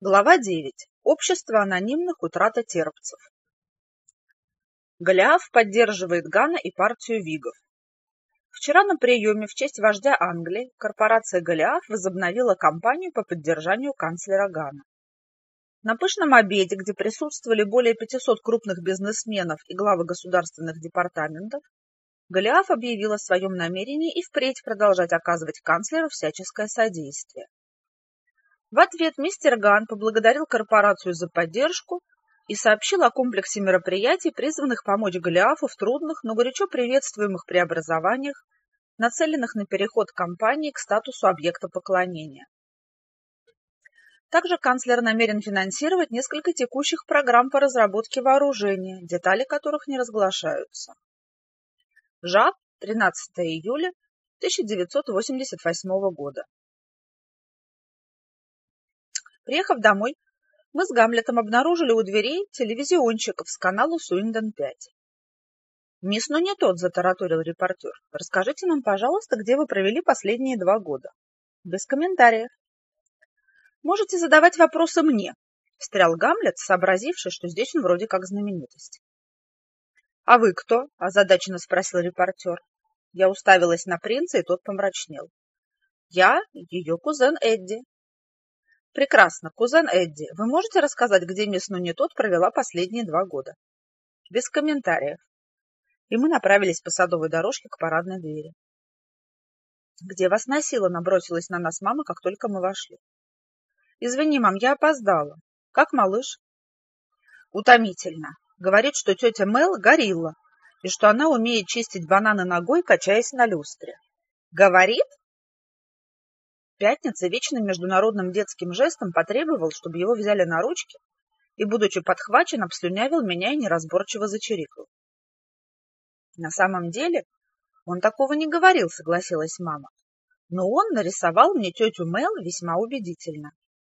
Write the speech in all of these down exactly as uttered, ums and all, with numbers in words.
Глава девять. Общество анонимных утратотерпцев. Голиаф поддерживает Гана и партию вигов. Вчера на приеме в честь вождя Англии корпорация Голиаф возобновила кампанию по поддержанию канцлера Гана. На пышном обеде, где присутствовали более пятисот крупных бизнесменов и главы государственных департаментов, Голиаф объявил о своем намерении и впредь продолжать оказывать канцлеру всяческое содействие. В ответ мистер Ган поблагодарил корпорацию за поддержку и сообщил о комплексе мероприятий, призванных помочь Голиафу в трудных, но горячо приветствуемых преобразованиях, нацеленных на переход компании к статусу объекта поклонения. Также канцлер намерен финансировать несколько текущих программ по разработке вооружения, детали которых не разглашаются. Жаб, тринадцатое июля тысяча девятьсот восемьдесят восьмого года. Приехав домой, мы с Гамлетом обнаружили у дверей телевизионщиков с канала Суинден пять. «Мисс, ну не тот», — затараторил репортер. «Расскажите нам, пожалуйста, где вы провели последние два года?» «Без комментариев». «Можете задавать вопросы мне», — встрял Гамлет, сообразивший, что здесь он вроде как знаменитость. «А вы кто?» — озадаченно спросил репортер. Я уставилась на принца, и тот помрачнел. «Я ее кузен Эдди». «Прекрасно, кузен Эдди, вы можете рассказать, где мисс Нунитот провела последние два года?» «Без комментариев». И мы направились по садовой дорожке к парадной двери. «Где вас носило?» — набросилась на нас мама, как только мы вошли. «Извини, мам, я опоздала. Как малыш?» «Утомительно. Говорит, что тетя Мел горилла, и что она умеет чистить бананы ногой, качаясь на люстре». «Говорит?» Пятница вечным международным детским жестом потребовал, чтобы его взяли на ручки, и, будучи подхвачен, обслюнявил меня и неразборчиво зачирикал. На самом деле он такого не говорил, согласилась мама, но он нарисовал мне тетю Мел весьма убедительно.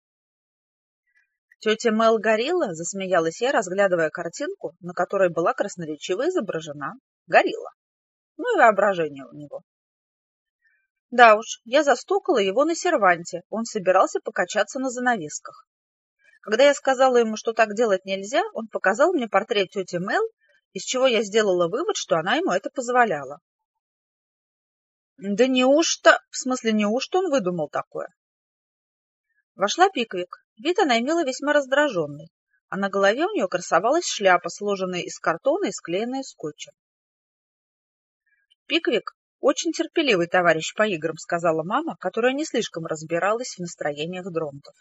Тетя Мел горилла, засмеялась я, разглядывая картинку, на которой была красноречиво изображена горилла. Ну и воображение у него. Да уж, я застукала его на серванте, он собирался покачаться на занавесках. Когда я сказала ему, что так делать нельзя, он показал мне портрет тети Мел, из чего я сделала вывод, что она ему это позволяла. Да неужто, в смысле неужто он выдумал такое? Вошла Пиквик. Вид она имела весьма раздраженный, а на голове у нее красовалась шляпа, сложенная из картона и склеенная скотчем. Пиквик — очень терпеливый товарищ по играм, сказала мама, которая не слишком разбиралась в настроениях дронтов.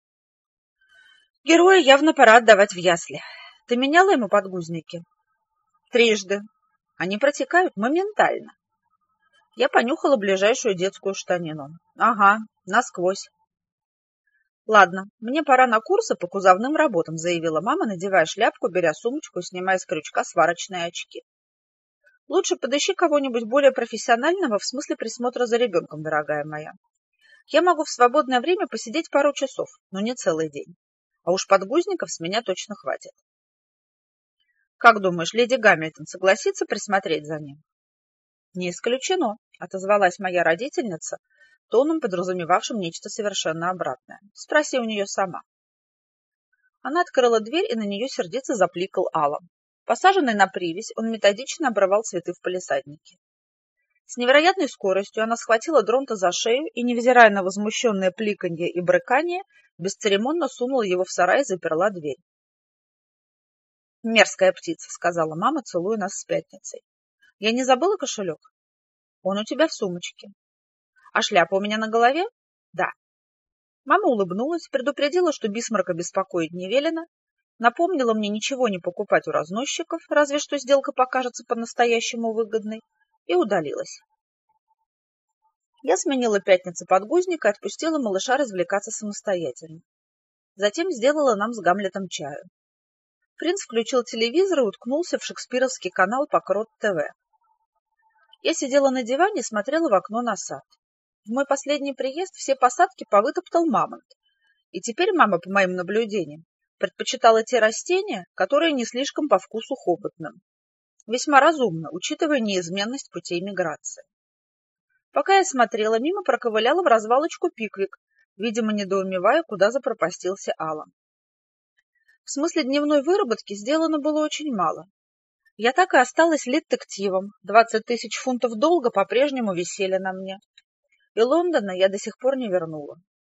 Героя явно пора отдавать в ясли. Ты меняла ему подгузники? Трижды. Они протекают моментально. Я понюхала ближайшую детскую штанину. Ага, насквозь. Ладно, мне пора на курсы по кузовным работам, заявила мама, надевая шляпку, беря сумочку и снимая с крючка сварочные очки. Лучше подыщи кого-нибудь более профессионального в смысле присмотра за ребенком, дорогая моя. Я могу в свободное время посидеть пару часов, но не целый день. А уж подгузников с меня точно хватит. Как думаешь, леди Гамильтон согласится присмотреть за ним? Не исключено, отозвалась моя родительница, тоном, подразумевавшим нечто совершенно обратное. Спроси у нее сама. Она открыла дверь, и на нее сердито запликал Алан. Посаженный на привязь, он методично обрывал цветы в палисаднике. С невероятной скоростью она схватила Дронта за шею и, невзирая на возмущенное пликанье и брыканье, бесцеремонно сунула его в сарай и заперла дверь. «Мерзкая птица», — сказала мама, целуя нас с пятницей. «Я не забыла кошелек? Он у тебя в сумочке. А шляпа у меня на голове? Да». Мама улыбнулась, предупредила, что Бисмарка беспокоить не велено, напомнила мне ничего не покупать у разносчиков, разве что сделка покажется по-настоящему выгодной, и удалилась. Я сменила пятнице подгузник и отпустила малыша развлекаться самостоятельно. Затем сделала нам с Гамлетом чаю. Принц включил телевизор и уткнулся в шекспировский канал по Крот-ТВ. Я сидела на диване и смотрела в окно на сад. В мой последний приезд все посадки повытоптал мамонт, и теперь мама, по моим наблюдениям, предпочитала те растения, которые не слишком по вкусу хоботным. Весьма разумно, учитывая неизменность путей миграции. Пока я смотрела, мимо проковыляла в развалочку Пиквик, видимо, недоумевая, куда запропастился Алан. В смысле дневной выработки сделано было очень мало. Я так и осталась детективом, двадцать тысяч фунтов долга по-прежнему висели на мне, и Лондона я до сих пор не вернула.